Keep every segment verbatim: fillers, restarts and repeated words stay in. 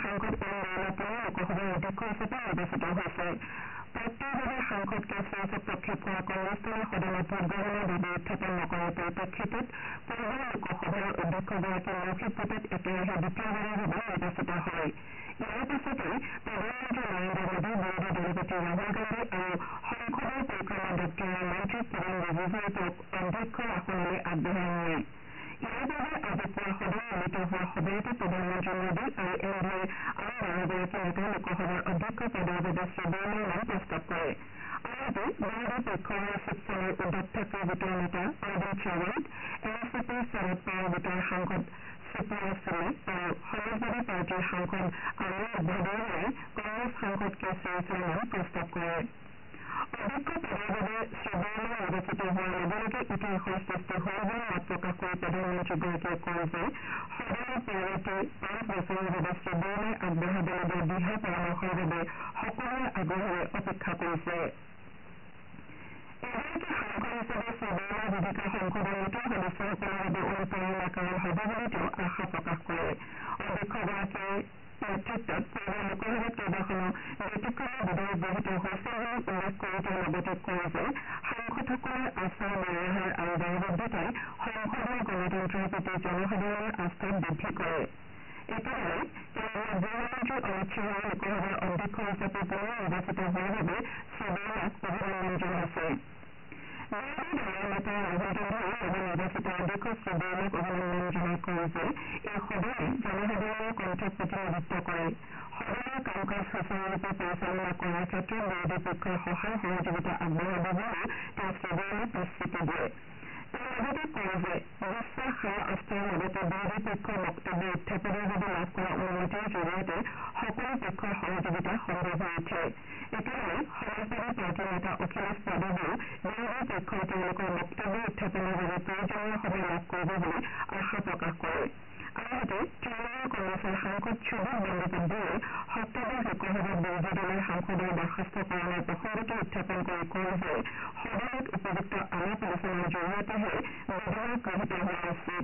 সাংসদ এম নাৰায়ণ লোকসভাৰ অধ্যক্ষ হিচাপে নিৰ্বাচিত হৈছে। প্ৰত্যেকবাৰে সাংসদকে চিৰিছে প্ৰক্ষেপ কৰা কংগ্ৰেছ দলে সদনত ভোটগ্ৰহণৰ দাবী উত্থাপন নকৰাৰ পৰিপ্ৰেক্ষিতত পূৰ্বৰ লোকসভাৰ অধ্যক্ষগৰাকী মৌখিক ভোটত একেৰাহে দ্বিতীয়বাৰৰ বাবে নিৰ্বাচিত হয়। ইয়াৰ পাছতেই প্ৰধানমন্ত্ৰী নৰেন্দ্ৰ মোদী, বিৰোধী দলপতি ৰাহুল গান্ধী আৰু সংসদৰ পৰিক্ৰমা দপ্তৰৰ মন্ত্ৰী কিৰণ ৰিজিজুৱে তেওঁক অধ্যক্ষৰ আসনলৈ আগবঢ়াই নিয়ে। ইয়াৰ বাবে আজি পুৱা সদন মিলিত হোৱাৰ সময়তে প্ৰধানমন্ত্ৰী মোদী আৰু এন ডি এৰ আন বাৰগৰাকী নেতাই লোকসভাৰ অধ্যক্ষ পদৰ বাবে শ্ৰীবৰ্মাৰ নাম প্ৰস্তাৱ কৰে। আনহাতে বিৰোধী পক্ষৰ হৈ শিৱসেনাৰ উদ্ধৱ ঠাকৰে গোটৰ নেতা অৰবিন্দ সাৱন্ত, এন চি পিৰ শৰদ পাৱাৰ গোটৰ সাংসদ সুপ্ৰিয়া সুলে আৰু সমাজবাদী পাৰ্টীৰ সাংসদ আমিৰ ভাদৌৰিয়াই কংগ্ৰেছ সাংসদ কে চিৰিছেৰ নাম প্ৰস্তাৱ কৰে। অধ্যক্ষ পদৰ বাবে শ্ৰীবৰ্মা নিৰ্বাচিত হোৱাৰ লগে লগে ইতিহাসৰ সৃষ্টি হোৱা বুলি মত প্ৰকাশ কৰি প্ৰধানমন্ত্ৰীগৰাকীয়ে কয় যে সদনত পৰৱৰ্তী পাঁচ বছৰৰ বাবে শ্ৰীবৰ্মাই আগবঢ়াবলগীয়া দিহা পৰামৰ্শৰ বাবে সকলোৱে আগ্ৰহেৰে অপেক্ষা কৰিছে। এগৰাকী সাংসদ হিচাপে শ্ৰীবৰ্মাৰ ভূমিকা সংসদৰ নতুন সদস্যসকলৰ বাবে অনুপ্ৰেৰণা কাৰণ হ'ব বুলি তেওঁ আশা প্ৰকাশ কৰে। অধ্যক্ষগৰাকীৰ নেতৃত্বত পূৰ্বৰ লোকসভাত কেইবাখনো ব্যতিক্ৰমী বিধেয়ক গৃহীত হৈছে বুলি উল্লেখ কৰি তেওঁ লগতে কয় যে সাংসদসকলৰ আচাৰ ব্যৱহাৰ আৰু দায়বদ্ধতাই সংসদীয় গণতন্ত্ৰৰ প্ৰতি জনসাধাৰণৰ আস্থা বৃদ্ধি কৰে। একেদৰে কেন্দ্ৰীয় গৃহমন্ত্ৰী অমিত শ্বাহে লোকসভাৰ অধ্যক্ষ হিচাপে পুনৰ নিৰ্বাচিত হোৱাৰ বাবে শ্ৰীবৰ্মাক অভিনন্দন জনাইছে। বিৰোধী দলৰ নেতা ৰাহুল গান্ধীয়ে নৱনিৰ্বাচিত অধ্যক্ষ শ্ৰীবৰ্মাক অভিনন্দন জনাই কয় যে এই সদনে জনসাধাৰণৰ কণ্ঠক প্ৰতিনিধিত্ব কৰে। সদনৰ কাম কাজ সুচাৰুৰূপে পৰিচালনা কৰাৰ ক্ষেত্ৰত বিৰোধী পক্ষৰ সহায় সহযোগিতা আগবঢ়াব বুলিও তেওঁ শ্ৰীবৰ্মাক প্ৰতিশ্ৰুতি দিয়ে। তেওঁ লগতে কয় যে বিশ্বাস আৰু আস্থাৰ লগতে বিৰোধী পক্ষৰ বক্তব্য উত্থাপনৰ বাবে লাভ কৰা অনুমতিৰ জৰিয়তে সকলো পক্ষৰ সহযোগিতা সম্ভৱ হৈ উঠে। একেদৰে সমাজবাদী পাৰ্টীৰ নেতা অখিলেশ যাদৱেও বিৰোধী পক্ষই তেওঁলোকৰ বক্তব্য উত্থাপনৰ বাবে প্ৰয়োজনীয় সময় লাভ কৰিব বুলি আশা প্ৰকাশ কৰে। আনহাতে তৃণমূল কংগ্ৰেছৰ সাংসদ সুদীপ বন্দ্যোপাধ্যায়ে সপ্তদশ লোকসভাত বিৰোধী দলৰ সাংসদৰ বৰ্খাস্তকৰণৰ প্ৰসংগটো উত্থাপন কৰি কয় যে সদনত উপযুক্ত আলাপ আলোচনাৰ জৰিয়তেহে বিধেয়ক গৃহীত হোৱা উচিত।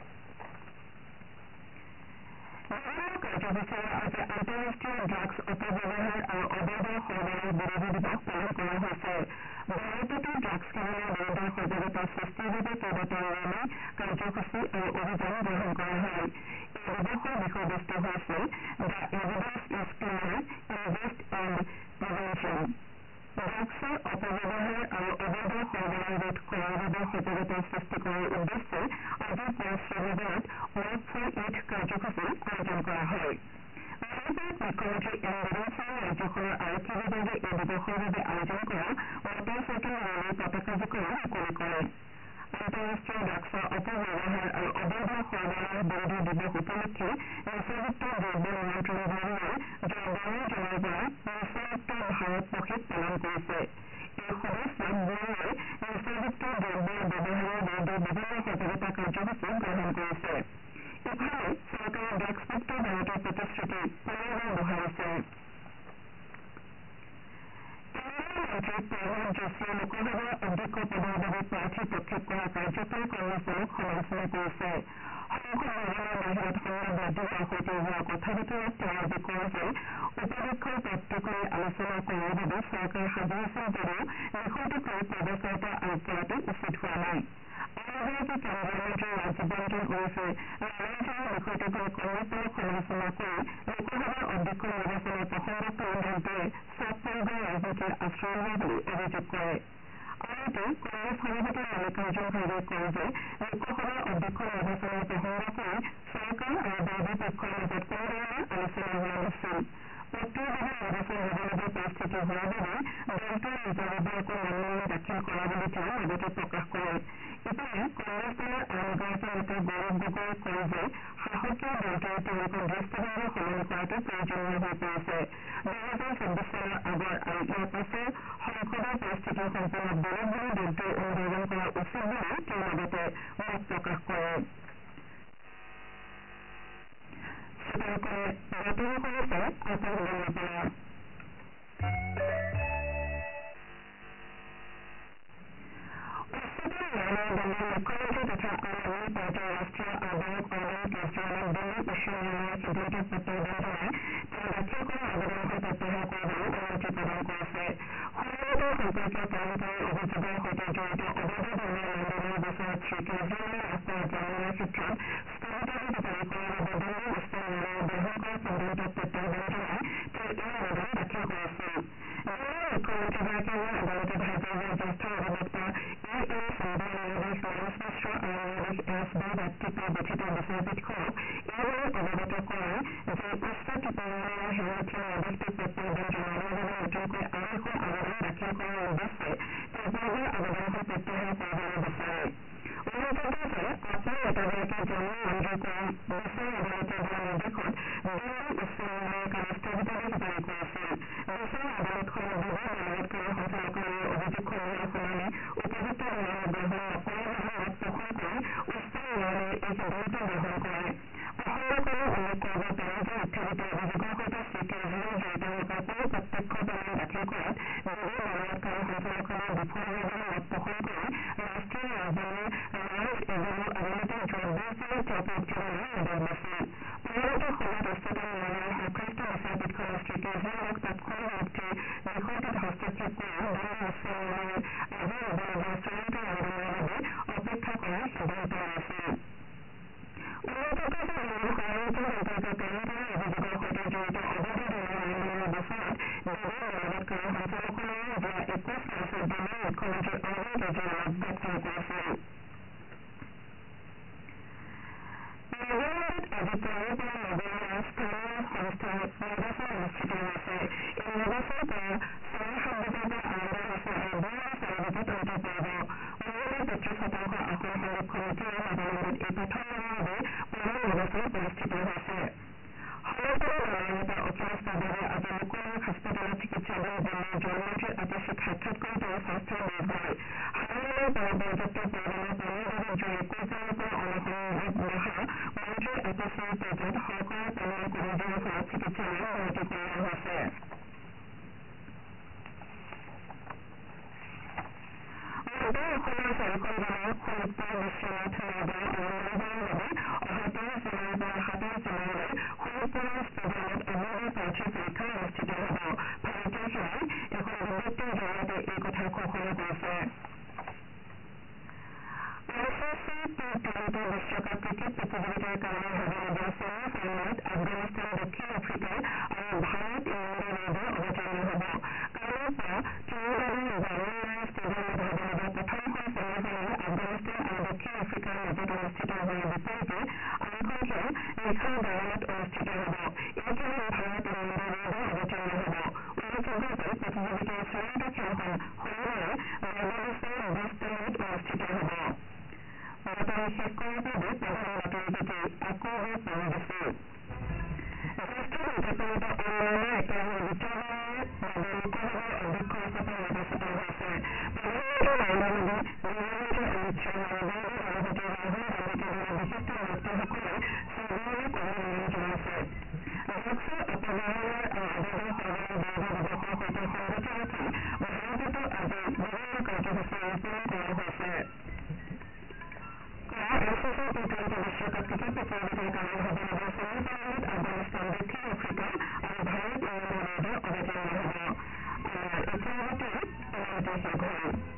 বিভিন্ন কাৰ্যসূচীৰে আজি আন্তঃৰাষ্ট্ৰীয় ড্ৰাগছ অপব্যৱহাৰ আৰু অবৈধ সৰবৰাহ বিৰোধী দিৱস পালন কৰা হৈছে। ভাৰততো ড্ৰাগছ সেৱনৰ বিৰুদ্ধে সজাগতা সৃষ্টিৰ বাবে কেইবাটাও ৰেলী, কাৰ্যসূচী আৰু অভিযান গ্ৰহণ কৰা হয়। এই দিৱসৰ বিষয়বস্তু হৈছে the evidence is clear, invest and prevention. ড্ৰাগছৰ অপব্যৱহাৰ আৰু অবৈধ সৰবৰাহ ৰোধ কৰাৰ বাবে সজাগতা সৃষ্টি কৰাৰ উদ্দেশ্যে আজি পুৱা শ্ৰীনগৰত ৱৰ্ক ফৰ ইউথ কাৰ্যসূচী আয়োজন কৰা হয়। মণিপুৰত মুখ্যমন্ত্ৰী এন বীৰেন সিঙে ৰাজ্যখনৰ আৰক্ষী বিভাগে এই দিৱসৰ বাবে আয়োজন কৰা মটৰ চাইকেল ৰেলীৰ পতাকা জোকাৰি মুকলি কৰে। আন্তঃৰাষ্ট্ৰীয় ড্ৰাগছৰ অপব্যৱহাৰ আৰু অবৈধ সৰবৰাহ বিৰোধী দিৱস উপলক্ষে নিচাযুক্ত দ্ৰব্য নিয়ন্ত্ৰণ ব্যুৰোৱে যোৱা বাৰ জুনৰ পৰা নিচামুক্ত ভাৰত পষেক পালন কৰিছে। এই সদস্যত ব্যুৰোৱে নিচাযুক্ত দ্ৰব্যৰ ব্যৱহাৰৰ বিৰুদ্ধে বিভিন্ন সজাগতা কাৰ্যসূচী গ্ৰহণ কৰিছে। ইফালে চৰকাৰে ড্ৰাগছমুক্ত ভাৰতৰ প্ৰতিশ্ৰুতি পুনৰবাৰ দোহাৰিছে। কেন্দ্ৰীয় মন্ত্ৰী প্ৰহ্লাদ যোশীয়ে লোকসভাৰ অধ্যক্ষ পদৰ বাবে প্ৰাৰ্থী প্ৰক্ষেপ কৰা কাৰ্যকৰী কংগ্ৰেছ দলক সমালোচনা কৰিছে। সংসদ ভৱনৰ বাহিৰত সংবাদমাধ্যমৰ সৈতে হোৱা কথা বতৰাত তেওঁ আজি কয় যে উপাধ্যক্ষৰ পদটোক লৈ আলোচনা কৰাৰ বাবে চৰকাৰ সাজু আছিল যদিও বিষয়টোক লৈ পদচাৰিতা আৰোপ কৰাটো উচিত হোৱা নাই। আন এগৰাকী কেন্দ্ৰীয় মন্ত্ৰী ৰাজীৱ ৰঞ্জন ওৰফে নাৰায়ণজনে বিষয়টোক লৈ কংগ্ৰেছ দলক সমালোচনা কৰি লোকসভাৰ অধ্যক্ষ নিৰ্বাচনৰ প্ৰসংগত লৈ দলটোৱে চাপ প্ৰয়োগৰ ৰাজনীতিৰ আশ্ৰয় লোৱা বুলি অভিযোগ কৰে। আনহাতে কংগ্ৰেছ সভাপতি মল্লিকাৰ্জুন খাৰ্গেই কয় যে লোকসভাৰ অধ্যক্ষ নিৰ্বাচনৰ প্ৰসংগ কৰি চৰকাৰ আৰু বিৰোধী পক্ষৰ মাজত কোনো ধৰণৰ আলোচনা হোৱা নাছিল। পদটোৰ বাবে নিৰ্বাচন হ'বলগীয়া পৰিস্থিতি হোৱাৰ বাবে দলটোৱে নিজাববীয়াকৈ মনোনয়ন দাখিল কৰা বুলি তেওঁ লগতে প্ৰকাশ কৰে। ইপিনে কংগ্ৰেছ দলৰ আন এগৰাকী নেতা গৌৰৱ গগৈয়ে কয় যে শাসকীয় দলটোৱে তেওঁলোকৰ দৃষ্টিভংগী সলনি কৰাটো প্ৰয়োজনীয় হৈ পৰিছে। দুহেজাৰ চৌবিশ চনৰ আগৰ আৰু ইয়াৰ পাছৰ সংসদৰ পৰিস্থিতি সম্পূৰ্ণ বেলেগ বুলি দলটোৱে অনুধাৱন কৰা উচিত বুলি তেওঁ লগতে মত প্ৰকাশ কৰে। শ্ৰোতাসকলে বাতৰি কৰিছে আকাশবাণীৰ পৰা। উচ্চতম ন্যায়ালয়ে দিল্লীৰ মুখ্যমন্ত্ৰী তথা আম আদমী পাৰ্টীৰ ৰাষ্ট্ৰীয় আহ্বায়ক অৰবিন্দ কেজৰিৱালে দিল্লী উচ্চ ন্যায়ালয়ৰ সিদ্ধান্তক প্ৰত্যাহ্বান জনাই তেওঁ দাখিল কৰা আবেদনখন প্ৰত্যাহাৰ কৰিবলৈ অনুমতি প্ৰদান কৰিছে। সংঘাতৰ সম্পৰ্কীয় পাৰম্পৰিক অভিযোগৰ সৈতে জড়িত অবৈধ ধৰ্মীয় লেনদেনৰ গোচৰত শ্ৰীকেজৰিৱালে লাভ কৰা জামিনৰ ক্ষেত্ৰত স্থগিতাদেশ জাৰি কৰাৰ বাবে দিল্লী উচ্চ ন্যায়ালয়ে গ্ৰহণ কৰা সিদ্ধান্তক প্ৰত্যাহ্বান জনাই তেওঁ এই আবেদন দাখিল কৰিছিল। দিল্লীৰ মুখ্যমন্ত্ৰীগৰাকীয়ে আদালতত হাজিৰ হোৱা জ্যেষ্ঠ অধিবক্তা এ এম সিন্ধে ন্যায়াধীশ নৰেশ মিশ্ৰ আৰু ন্যায়াধীশ এছ বি বাত্তিকৈ গঠিত বিচাৰপীঠখনক এইদৰে অৱগত কৰায় যে উচ্চ ন্যায়ালয়ৰ শেহতীয়া নিৰ্দেশটোক প্ৰত্যাহ্বান জনাবৰ বাবে নতুনকৈ আন এখন আবেদন দাখিল কৰাৰ উদ্দেশ্যে তেওঁ পূৰ্বৰ আবেদনখন প্ৰত্যাহাৰ কৰিবলৈ বিচাৰে। উল্লেখযোগ্য যে আপৰ নেতাগৰাকীয়ে জামিন মঞ্জুৰ কৰা বিচাৰ আদালতে দিয়া নিৰ্দেশত দিল্লী উচ্চ ন্যায়ালয়ে কালি স্থগিতাদেশ জাৰি কৰিছিল। বিচাৰ আদালতখনে বিধি বলবৎকাৰী সঞ্চালকালয়ৰ অভিযোগসমূহৰ শুনানি উপযুক্ত ধৰণে গ্ৰহণ নকৰা বুলি মত পোষণ কৰি উচ্চ ন্যায়ালয়ে এই সিদ্ধান্ত গ্ৰহণ কৰে। প্ৰসংগক্ৰমে উল্লেখ কৰিব পাৰি যে উত্থাপিত অভিযোগৰ সৈতে শ্ৰীকেজৰিৱাল জড়িত হোৱাৰ কোনো প্ৰত্যক্ষ প্ৰমাণ দাখিল কৰাত বিধি বলবৎকাৰী সঞ্চালকালয় বিফল হোৱা বুলি মত পোষণ কৰি ৰাষ্ট্ৰীয় ৰাজধানীৰ ৰাইজ এভিনিউ আদালতে যোৱা বিশ জুনত তেওঁক মুক্তি দিয়াৰ নিৰ্দেশ দিছিল। পৰৱৰ্তী সময়ত উচ্চতম ন্যায়ালয়ৰ সংশ্লিষ্ট বিচাৰপীঠখনে শ্ৰীকেজৰিৱালক তাৎক্ষণিক মুক্তিৰ বিষয়টোত হস্তক্ষেপ কৰি দিল্লী উচ্চ ন্যায়ালয়ৰ আজি হ'বলগীয়া চূড়ান্ত ৰায়দানৰ বাবে অপেক্ষা কৰাৰ সিদ্ধান্ত লৈছিল। উল্লেখযোগ্য যে দিল্লীৰ ষড়যন্ত্ৰ সম্পৰ্কীয় পাৰম্পৰিক অভিযোগৰ সৈতে জড়িত অবৈধ ধৰ্মীয় লেনদেনৰ গোচৰত বিধি বলবৎকাৰী সঞ্চালকালয়ে যোৱা একৈশ মাৰ্চত দিল্লীৰ মুখ্যমন্ত্ৰী অৰবিন্দ কেজৰিৱালক গ্ৰেপ্তাৰ কৰিছিল। নাগালেণ্ডত আজি পুৱাৰে পৰা নগৰীয়া স্থানীয় সংস্থাৰ নিৰ্বাচন অনুষ্ঠিত হৈছে। এই নিৰ্বাচন পুৱা চাৰে সাত বজাৰ পৰা আৰম্ভ হৈছে আৰু দুই চাৰি বজাত অন্ত পৰিব। মহিলাৰ পঁচিছ শতাংশ আসন সংৰক্ষণ নীতিৰে নাগালেণ্ডত এই প্ৰথমবাৰৰ বাবে পুনৰ নিৰ্বাচন অনুষ্ঠিত হৈছে। সমাজবাদী দলৰ নেতা অখিলেশ যাদৱে আজি লোকনায়ক হাস্পতালত চিকিৎসাধীন দিল্লীৰ জলমন্ত্ৰী আতিশীক সাক্ষাৎ কৰি তেওঁৰ স্বাস্থ্যৰ বুজ লয়। হাৰাশাস্তিৰ পৰা পৰ্যাপ্ত পৰিমাণৰ পানীৰ বাবে যোৱা একৈশ দিনৰ পৰা অনশনত বহা মন্ত্ৰী আতিশীৰ তেজত শৰ্কৰাৰ পৰিমাণ কমি যোৱাৰ ফলত চিকিৎসালয়ত ভৰ্তি কৰোৱা হৈছে। মধ্য অসমৰ চাৰিখন জিলাৰ শোণিতপুৰ, বিশ্বনাথ, নগাঁও আৰু মৰিগাঁৱৰ বাবে অহা তেইছ জুলাইৰ পৰা সাতাইছ জুলাইলৈ শোণিতপুৰৰ ষ্টেডিয়ামত এবাৰৰ প্ৰাৰ্থী পৰীক্ষা অনুষ্ঠিত হ'ব। ভাৰতীয় সেনাই এখন বিজ্ঞপ্তিৰ জৰিয়তে এই কথা ঘোষণা কৰিছে। I C C T twenty বিশ্বকাপ ক্ৰিকেট প্ৰতিযোগিতাৰ কাৰণে হ'বলগীয়া ছেমি ফাইনেলত আফগানিস্তান, দক্ষিণ আফ্ৰিকা আৰু ভাৰত ইংলেণ্ডৰ মাজত অৱতীৰ্ণ হ'ব। কালিৰ পৰা ত্ৰিনিদাদৰ জামিয়াৰা ষ্টেডিয়ামত হ'বলগীয়া প্ৰথমখন ছেমি ফাইনেল আফগানিস্তান আৰু দক্ষিণ আফ্ৰিকাৰ মাজত অনুষ্ঠিত হোৱাৰ বিপৰীতে আনখন খেল নিশা বায়ানাত অনুষ্ঠিত হ'ব। এই খেলত ভাৰত ইংলেণ্ডৰ মাজত অৱতীৰ্ণ হ'ব। উল্লেখযোগ্য যে প্ৰতিযোগিতাৰ চূড়ান্ত খেলখন শনিবাৰে বাংলাদেশৰ বোষ্টামত অনুষ্ঠিত হ'ব। বাতৰি শেষ কৰাৰ পূৰ্বে প্ৰধান বাতৰি জুটি আকৌ এবাৰ পঢ়ি দিছো। জ্যেষ্ঠ নেতাসকলৰ উন্নয়নৰ একেৰাহে দ্বিতীয়বাৰৰ বাবে লোকসভাৰ অধ্যক্ষ হিচাপে নিৰ্বাচিত হৈছে। প্ৰধানমন্ত্ৰী নৰেন্দ্ৰ মোদী, গৃহমন্ত্ৰী অমিত শ্বাহ আৰু বিৰোধী দলপতি ৰাহুল গান্ধীকে ধৰি বিশিষ্ট ব্যক্তিসকলে শ্ৰীমোদীক অভিনন্দন জনাইছে। ডাকছুৰ অপব্যৱহাৰ আৰু অবৈধ সম্পত্তি বিৰোধী দিৱসৰ সৈতে সংগতি ৰাখি ভাৰততো আজি বিভিন্ন কাৰ্যসূচী ৰূপায়ণ কৰা হৈছে। I C C T twenty বিশ্বকাপ ক্ৰিকেট প্ৰতিযোগিতাৰ কাৰণে হ'বলগীয়া ছেমি ফাইনেলত আফগানিস্তান, দক্ষিণ আফ্ৰিকা আৰু ভাৰত ইংলেণ্ডৰ মাজত অৱতীৰ্ণ হ'ব। আমাৰ এই খবৰটো ইমানতে শেষ হ'ল।